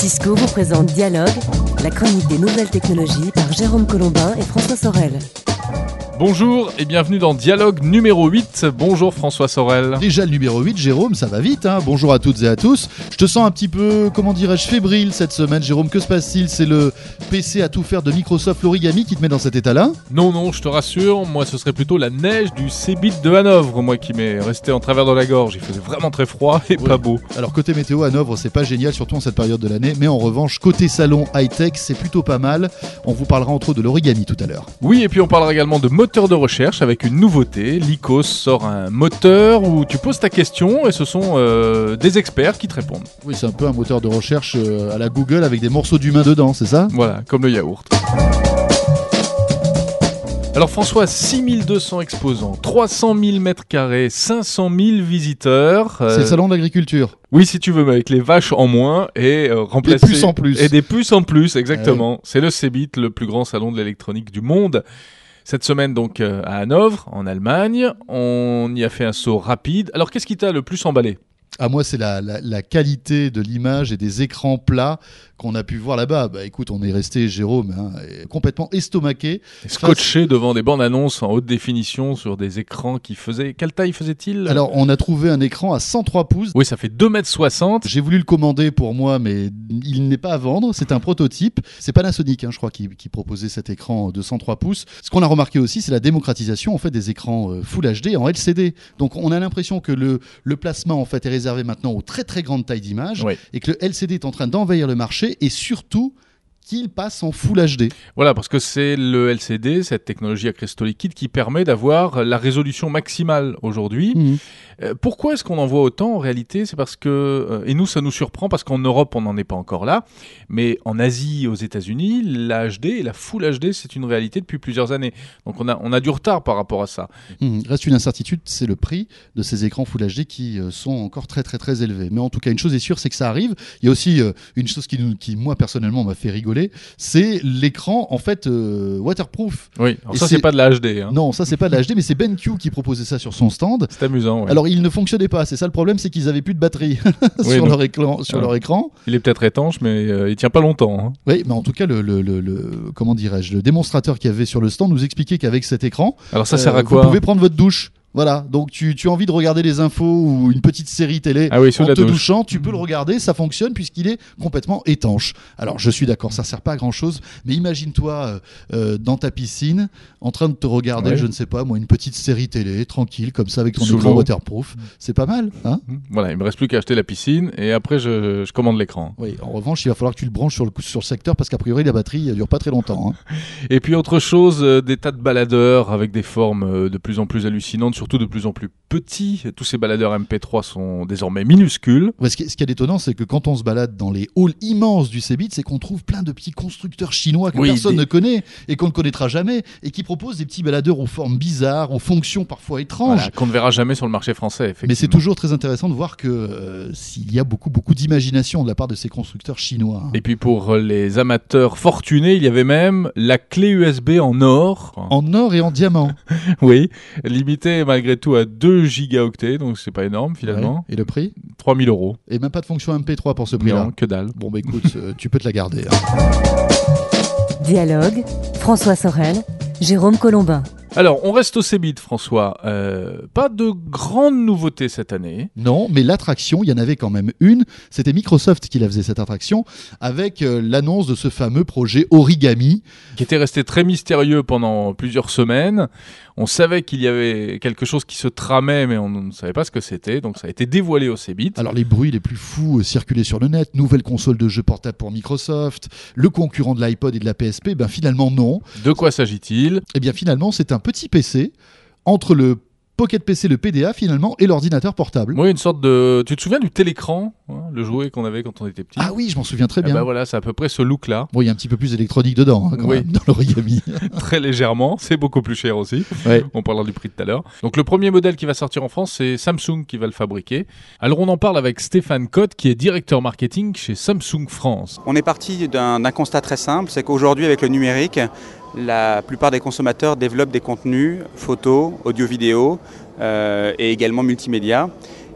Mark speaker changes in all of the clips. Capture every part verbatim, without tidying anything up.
Speaker 1: Cisco vous présente Dialogue, la chronique des nouvelles technologies par Jérôme Colombin et François Sorel.
Speaker 2: Bonjour et bienvenue dans Dialogue numéro huit. Bonjour François Sorel.
Speaker 3: Déjà le numéro huit, Jérôme, ça va vite, hein. Bonjour à toutes et à tous. Je te sens un petit peu, comment dirais-je, fébrile cette semaine, Jérôme. Que se passe-t-il? C'est le P C à tout faire de Microsoft, l'origami, qui te met dans cet état-là?
Speaker 2: Non, non, je te rassure, moi ce serait plutôt la neige du Cebit de Hanovre, moi qui m'est resté en travers de la gorge. Il faisait vraiment très froid et
Speaker 3: Oui.
Speaker 2: pas beau.
Speaker 3: Alors côté météo, Hanovre, c'est pas génial, surtout en cette période de l'année. Mais en revanche, côté salon high-tech, c'est plutôt pas mal. On vous parlera entre autres de l'origami tout à l'heure.
Speaker 2: Oui, et puis on parlera également de moteur de recherche avec une nouveauté. Lycos sort un moteur où tu poses ta question et ce sont euh, des experts qui te répondent.
Speaker 3: Oui, c'est un peu un moteur de recherche euh, à la Google avec des morceaux d'humain dedans, c'est ça?
Speaker 2: Voilà, comme le yaourt. Alors François, six mille deux cents exposants, trois cent mille mètres carrés, cinq cent mille visiteurs. euh,
Speaker 3: C'est le salon de l'agriculture.
Speaker 2: Oui, si tu veux, mais avec les vaches en moins et euh, remplacer...
Speaker 3: Des puces en plus.
Speaker 2: Et des puces en plus, exactement. C'est le Cebit, le plus grand salon de l'électronique du monde. Cette semaine, donc, euh, à Hanovre, en Allemagne. On y a fait un saut rapide. Alors, qu'est-ce qui t'a le plus emballé ?
Speaker 3: À moi, c'est la, la, la qualité de l'image et des écrans plats qu'on a pu voir là-bas. Bah écoute, on est resté, Jérôme, hein, complètement estomaqué.
Speaker 2: Scotché devant des bandes annonces en haute définition sur des écrans qui faisaient... Quelle taille faisait-il ?
Speaker 3: Alors, on a trouvé un écran à cent trois pouces.
Speaker 2: Oui, ça fait deux mètres soixante.
Speaker 3: J'ai voulu le commander pour moi, mais il n'est pas à vendre. C'est un prototype. C'est Panasonic, hein, je crois, qui, qui proposait cet écran de cent trois pouces. Ce qu'on a remarqué aussi, c'est la démocratisation en fait des écrans euh, Full H D en L C D. Donc, on a l'impression que le, le placement en fait est réservé maintenant aux très très grandes tailles d'image,
Speaker 2: Oui.
Speaker 3: et que le L C D est en train d'envahir le marché et surtout qu'il passe en Full H D.
Speaker 2: Voilà, parce que c'est le L C D, cette technologie à cristaux liquides, qui permet d'avoir la résolution maximale aujourd'hui.
Speaker 3: Mmh.
Speaker 2: Euh, pourquoi est-ce qu'on en voit autant en réalité ? C'est parce que, euh, et nous ça nous surprend parce qu'en Europe on n'en est pas encore là, mais en Asie, aux États-Unis, la H D et la Full H D c'est une réalité depuis plusieurs années. Donc on a, on a du retard par rapport à ça.
Speaker 3: Mmh. Reste une incertitude, c'est le prix de ces écrans Full H D qui euh, sont encore très très très élevés. Mais en tout cas, une chose est sûre, c'est que ça arrive. Il y a aussi euh, une chose qui, nous, qui moi personnellement m'a fait rigoler, c'est l'écran en fait euh, waterproof.
Speaker 2: Oui, alors
Speaker 3: Et
Speaker 2: ça c'est... c'est pas de la H D. Hein.
Speaker 3: Non, ça c'est pas de la H D, mais c'est BenQ qui proposait ça sur son stand.
Speaker 2: C'est amusant. Ouais.
Speaker 3: Alors il ne fonctionnait pas, c'est ça le problème, c'est qu'ils avaient plus de batterie
Speaker 2: Oui,
Speaker 3: sur,
Speaker 2: non.
Speaker 3: leur écran, sur
Speaker 2: Ah.
Speaker 3: leur écran.
Speaker 2: Il est peut-être étanche, mais euh, il tient pas longtemps. Hein.
Speaker 3: Oui, mais en tout cas, le, le, le, le- comment dirais-je, le démonstrateur qu'il y avait sur le stand nous expliquait qu'avec cet écran,
Speaker 2: Alors ça
Speaker 3: euh,
Speaker 2: sert à
Speaker 3: vous
Speaker 2: quoi ?
Speaker 3: pouvez prendre votre douche. Voilà, donc tu, tu as envie de regarder les infos ou une petite série télé
Speaker 2: Ah oui, sous
Speaker 3: en
Speaker 2: la
Speaker 3: te
Speaker 2: douche.
Speaker 3: douchant, tu peux le regarder, ça fonctionne puisqu'il est complètement étanche. Alors je suis d'accord, ça sert pas à grand chose, mais imagine-toi euh, euh, dans ta piscine, en train de te regarder,
Speaker 2: Ouais.
Speaker 3: je ne sais pas moi, une petite série télé, tranquille, comme ça avec ton
Speaker 2: Sous
Speaker 3: écran
Speaker 2: l'eau.
Speaker 3: waterproof, c'est pas mal, hein?
Speaker 2: Voilà, il me reste plus qu'à acheter la piscine et après je, je commande l'écran.
Speaker 3: Oui, en revanche, il va falloir que tu le branches sur le, sur le secteur parce qu'a priori la batterie elle dure pas très longtemps, hein.
Speaker 2: Et puis autre chose, euh, des tas de baladeurs avec des formes euh, de plus en plus hallucinantes, surtout de plus en plus petits. Tous ces baladeurs M P trois sont désormais minuscules.
Speaker 3: Ouais, ce qui, ce qui est étonnant, c'est que quand on se balade dans les halls immenses du Cebit, c'est qu'on trouve plein de petits constructeurs chinois que
Speaker 2: Oui,
Speaker 3: personne
Speaker 2: des-
Speaker 3: ne connaît et qu'on ne connaîtra jamais et qui proposent des petits baladeurs aux formes bizarres, aux fonctions parfois étranges.
Speaker 2: Voilà, qu'on ne verra jamais sur le marché français, effectivement.
Speaker 3: Mais c'est toujours très intéressant de voir que euh, s'il y a beaucoup beaucoup d'imagination de la part de ces constructeurs chinois, hein.
Speaker 2: Et puis pour les amateurs fortunés, il y avait même la clé U S B en or.
Speaker 3: En or et en diamant.
Speaker 2: Oui, limitée malgré tout à deux gigaoctets, donc c'est pas énorme finalement.
Speaker 3: Ouais. Et le prix?
Speaker 2: trois mille euros.
Speaker 3: Et même pas de fonction M P trois pour ce prix-là.
Speaker 2: Non, que dalle.
Speaker 3: Bon bah écoute, euh, tu peux te la garder, hein.
Speaker 1: Dialogue, François Sorel, Jérôme Colombin.
Speaker 2: Alors, on reste au Cebit, François. Euh, pas de grandes nouveautés cette année.
Speaker 3: Non, mais l'attraction, il y en avait quand même une. C'était Microsoft qui la faisait, cette attraction, avec euh, l'annonce de ce fameux projet Origami.
Speaker 2: Qui était resté très mystérieux pendant plusieurs semaines. On savait qu'il y avait quelque chose qui se tramait, mais on ne savait pas ce que c'était. Donc ça a été dévoilé au Cebit.
Speaker 3: Alors les bruits les plus fous euh, circulaient sur le net. Nouvelle console de jeux portable pour Microsoft. Le concurrent de l'iPod et de la P S P. Ben finalement non.
Speaker 2: De quoi s'agit-il ?
Speaker 3: Eh bien finalement c'est un petit P C entre le Pocket P C, le P D A finalement, et l'ordinateur portable.
Speaker 2: Oui, une sorte de... Tu te souviens du télécran, hein, le jouet qu'on avait quand on était petit ?
Speaker 3: Ah oui, je m'en souviens très
Speaker 2: Eh
Speaker 3: bien.
Speaker 2: ben voilà, c'est à peu près ce look-là,
Speaker 3: Bon, il y a un petit peu plus d'électronique dedans, hein, quand
Speaker 2: Oui.
Speaker 3: même, dans l'origami.
Speaker 2: très légèrement. C'est beaucoup plus cher aussi.
Speaker 3: Ouais.
Speaker 2: On parlera du prix tout à l'heure. Donc le premier modèle qui va sortir en France, c'est Samsung qui va le fabriquer. Alors on en parle avec Stéphane Cotte, qui est directeur marketing chez Samsung France.
Speaker 4: On est parti d'un d'un constat très simple, c'est qu'aujourd'hui avec le numérique, la plupart des consommateurs développent des contenus, photos, audio-vidéo euh, et également multimédia.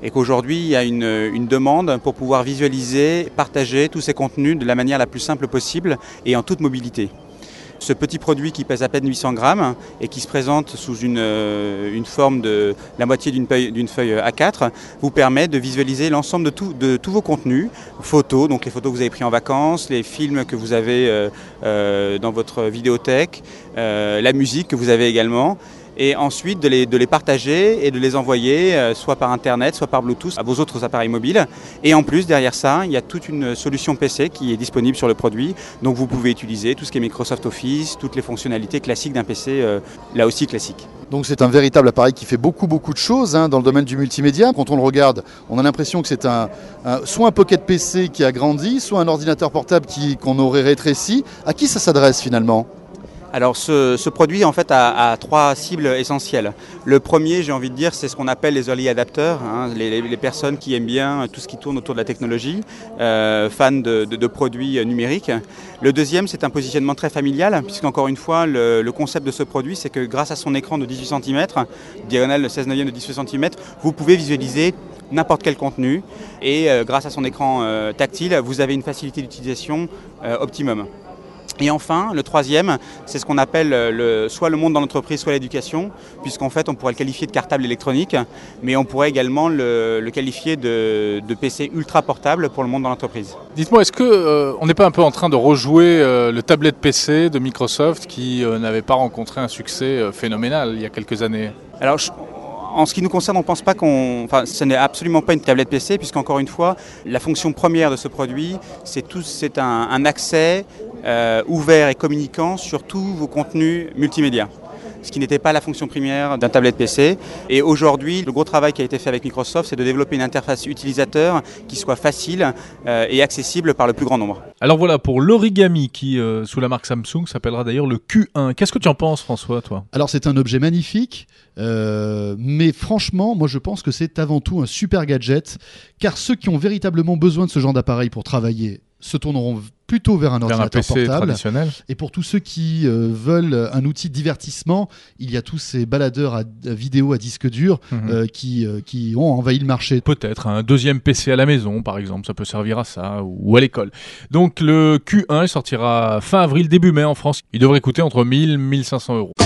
Speaker 4: et qu'aujourd'hui il y a une, une demande pour pouvoir visualiser, partager tous ces contenus de la manière la plus simple possible et en toute mobilité. Ce petit produit qui pèse à peine huit cents grammes et qui se présente sous une, une forme de la moitié d'une feuille, d'une feuille A quatre vous permet de visualiser l'ensemble de, tout, de tous vos contenus, photos, donc les photos que vous avez prises en vacances, les films que vous avez euh, euh, dans votre vidéothèque, euh, la musique que vous avez également. Et ensuite de les, de les partager et de les envoyer euh, soit par Internet, soit par Bluetooth à vos autres appareils mobiles. Et en plus, derrière ça, il y a toute une solution P C qui est disponible sur le produit. Donc vous pouvez utiliser tout ce qui est Microsoft Office, toutes les fonctionnalités classiques d'un P C, euh, là aussi classique.
Speaker 3: Donc c'est un véritable appareil qui fait beaucoup beaucoup de choses hein, dans le domaine du multimédia. Quand on le regarde, on a l'impression que c'est un, un, soit un Pocket P C qui a grandi, soit un ordinateur portable qui, qu'on aurait rétréci. À qui ça s'adresse finalement ?
Speaker 4: Alors ce, ce produit en fait a, a trois cibles essentielles. Le premier, j'ai envie de dire, c'est ce qu'on appelle les early adapters, hein, les, les personnes qui aiment bien tout ce qui tourne autour de la technologie, euh, fans de, de, de produits numériques. Le deuxième, c'est un positionnement très familial, puisqu'encore une fois, le, le concept de ce produit, c'est que grâce à son écran de dix-huit centimètres, diagonale de seize neuvième de dix-huit centimètres, vous pouvez visualiser n'importe quel contenu et euh, grâce à son écran euh, tactile, vous avez une facilité d'utilisation euh, optimum. Et enfin, le troisième, c'est ce qu'on appelle le, soit le monde dans l'entreprise, soit l'éducation, puisqu'en fait, on pourrait le qualifier de cartable électronique, mais on pourrait également le, le qualifier de, de P C ultra portable pour le monde dans l'entreprise.
Speaker 2: Dites-moi, est-ce qu'on euh, n'est pas un peu en train de rejouer euh, le tablette P C de Microsoft qui euh, n'avait pas rencontré un succès euh, phénoménal il y a quelques années ?
Speaker 4: Alors, je... En ce qui nous concerne, on ne pense pas qu'on... Enfin, ce n'est absolument pas une tablette P C, puisqu'encore une fois, la fonction première de ce produit, c'est, tout, c'est un, un accès euh, ouvert et communiquant sur tous vos contenus multimédia. Ce qui n'était pas la fonction première d'un tablette P C. Et aujourd'hui, le gros travail qui a été fait avec Microsoft, c'est de développer une interface utilisateur qui soit facile euh, et accessible par le plus grand nombre.
Speaker 2: Alors voilà, pour l'origami qui, euh, sous la marque Samsung, s'appellera d'ailleurs le Q un. Qu'est-ce que tu en penses, François, toi ?
Speaker 3: Alors c'est un objet magnifique, euh, mais franchement, moi je pense que c'est avant tout un super gadget, car ceux qui ont véritablement besoin de ce genre d'appareil pour travailler se tourneront plutôt vers un
Speaker 2: vers
Speaker 3: ordinateur
Speaker 2: un P C
Speaker 3: portable.
Speaker 2: Traditionnel.
Speaker 3: Et pour tous ceux qui euh, veulent un outil de divertissement, il y a tous ces baladeurs à, à vidéo à disque dur mmh. euh, qui, euh, qui ont envahi le marché.
Speaker 2: Peut-être un deuxième P C à la maison, par exemple, ça peut servir à ça, ou à l'école. Donc le Q un il sortira fin avril, début mai en France. Il devrait coûter entre mille et mille cinq cents euros.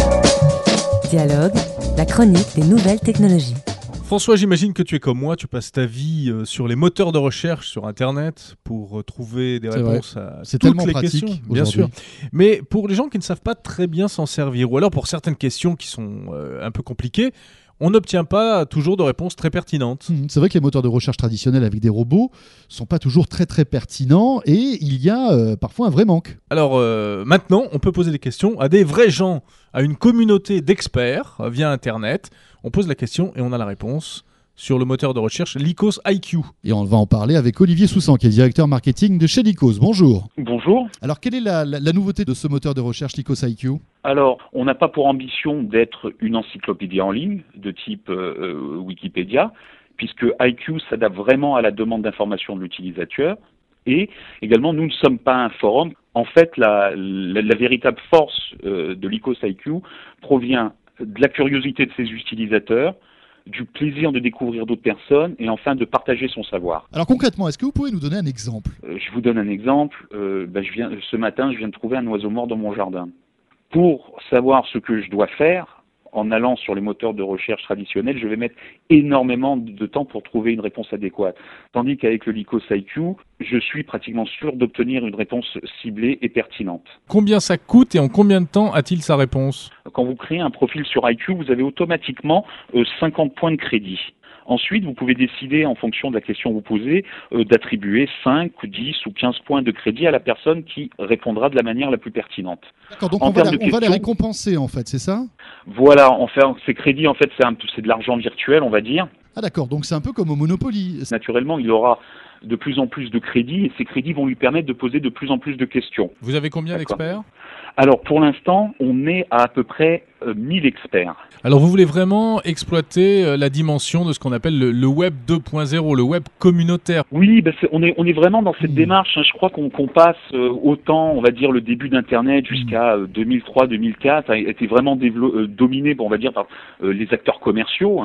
Speaker 1: Dialogue, la chronique des nouvelles technologies.
Speaker 2: François, j'imagine que tu es comme moi, tu passes ta vie sur les moteurs de recherche sur Internet pour trouver des
Speaker 3: C'est
Speaker 2: réponses
Speaker 3: vrai.
Speaker 2: à
Speaker 3: C'est
Speaker 2: toutes
Speaker 3: tellement
Speaker 2: les
Speaker 3: pratique
Speaker 2: questions, bien sûr. Mais pour les gens qui ne savent pas très bien s'en servir, ou alors pour certaines questions qui sont euh, un peu compliquées, on n'obtient pas toujours de réponses très pertinentes.
Speaker 3: Mmh, c'est vrai que les moteurs de recherche traditionnels avec des robots sont pas toujours très très pertinents et il y a euh, parfois un vrai manque.
Speaker 2: Alors euh, maintenant, on peut poser des questions à des vrais gens, à une communauté d'experts euh, via Internet. On pose la question et on a la réponse sur le moteur de recherche Lycos I Q.
Speaker 3: Et on va en parler avec Olivier Soussan, qui est directeur marketing de chez Lycos. Bonjour.
Speaker 5: Bonjour.
Speaker 3: Alors, quelle est la, la, la nouveauté de ce moteur de recherche Lycos I Q ?
Speaker 5: Alors, on n'a pas pour ambition d'être une encyclopédie en ligne de type euh, Wikipédia, puisque I Q s'adapte vraiment à la demande d'information de l'utilisateur. Et également, nous ne sommes pas un forum. En fait, la, la, la véritable force euh, de Lycos I Q provient de la curiosité de ses utilisateurs, du plaisir de découvrir d'autres personnes et enfin de partager son savoir.
Speaker 3: Alors concrètement, est-ce que vous pouvez nous donner un exemple ?
Speaker 5: euh, Je vous donne un exemple. Euh, ben, je viens, ce matin, je viens de trouver un oiseau mort dans mon jardin. Pour savoir ce que je dois faire, en allant sur les moteurs de recherche traditionnels, je vais mettre énormément de temps pour trouver une réponse adéquate. Tandis qu'avec le Lycos I Q, je suis pratiquement sûr d'obtenir une réponse ciblée et pertinente.
Speaker 2: Combien ça coûte et en combien de temps a-t-il sa réponse ?
Speaker 5: Quand vous créez un profil sur I Q, vous avez automatiquement euh, cinquante points de crédit. Ensuite, vous pouvez décider, en fonction de la question que vous posez, euh, d'attribuer cinq, dix ou quinze points de crédit à la personne qui répondra de la manière la plus pertinente.
Speaker 3: D'accord, donc on, va, la, on va les récompenser en fait, c'est ça ?
Speaker 5: Voilà, en fait, ces crédits, en fait, c'est, un, c'est de l'argent virtuel, on va dire.
Speaker 3: Ah d'accord, donc c'est un peu comme au Monopoly.
Speaker 5: Naturellement, il aura de plus en plus de crédits et ces crédits vont lui permettre de poser de plus en plus de questions.
Speaker 2: Vous avez combien D'accord. d'experts ?
Speaker 5: Alors pour l'instant, on est à à peu près euh, mille experts.
Speaker 2: Alors vous voulez vraiment exploiter euh, la dimension de ce qu'on appelle le, le web deux point zéro, le web communautaire.
Speaker 5: Oui, bah c'est, on, est, on est vraiment dans cette mmh. démarche. Hein. Je crois qu'on, qu'on passe euh, autant, on va dire, le début d'Internet jusqu'à euh, deux mille trois deux mille quatre a été vraiment dévelop- euh, dominé, bon, on va dire, par euh, les acteurs commerciaux. Hein.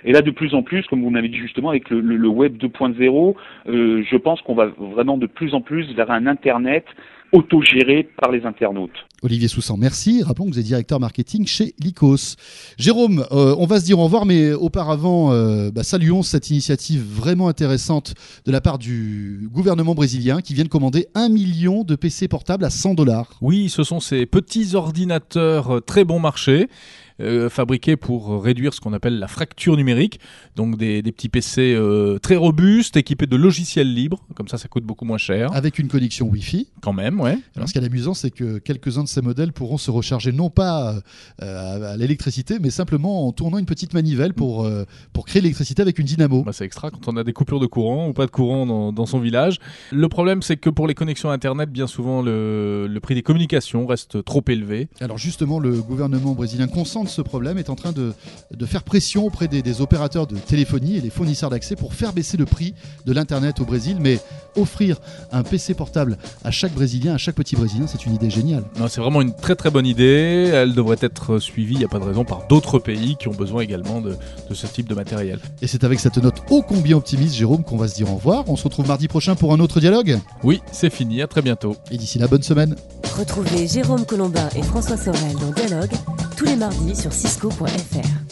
Speaker 5: Et là, de plus en plus, comme vous m'avez dit justement, avec le, le, le web deux point zéro, euh, je pense qu'on va vraiment de plus en plus vers un Internet autogéré par les internautes.
Speaker 3: Olivier Soussan, merci. Rappelons que vous êtes directeur marketing chez Lycos. Jérôme, euh, on va se dire au revoir, mais auparavant, euh, bah, saluons cette initiative vraiment intéressante de la part du gouvernement brésilien qui vient de commander un million de P C portables à cent dollars.
Speaker 2: Oui, ce sont ces petits ordinateurs très bon marché. Euh, fabriqués pour réduire ce qu'on appelle la fracture numérique, donc des, des petits P C euh, très robustes, équipés de logiciels libres, comme ça ça coûte beaucoup moins cher.
Speaker 3: Avec une connexion Wi-Fi.
Speaker 2: Quand même, ouais.
Speaker 3: Alors ce qui est amusant, c'est que quelques-uns de ces modèles pourront se recharger non pas euh, à l'électricité, mais simplement en tournant une petite manivelle pour, euh, pour créer l'électricité avec une dynamo.
Speaker 2: Bah, c'est extra quand on a des coupures de courant ou pas de courant dans, dans son village. Le problème, c'est que pour les connexions Internet, bien souvent, le, le prix des communications reste trop élevé.
Speaker 3: Alors justement, le gouvernement brésilien consent de ce problème, est en train de, de faire pression auprès des, des opérateurs de téléphonie et des fournisseurs d'accès pour faire baisser le prix de l'Internet au Brésil. Mais offrir un P C portable à chaque Brésilien, à chaque petit Brésilien, c'est une idée géniale.
Speaker 2: Non, c'est vraiment une très très bonne idée. Elle devrait être suivie, il n'y a pas de raison, par d'autres pays qui ont besoin également de, de ce type de matériel.
Speaker 3: Et c'est avec cette note ô combien optimiste, Jérôme, qu'on va se dire au revoir. On se retrouve mardi prochain pour un autre dialogue.
Speaker 2: Oui, c'est fini, à très bientôt.
Speaker 3: Et d'ici là, bonne semaine.
Speaker 1: Retrouvez Jérôme Colombin et François Sorel dans Dialogue tous les mardis sur cisco point f r.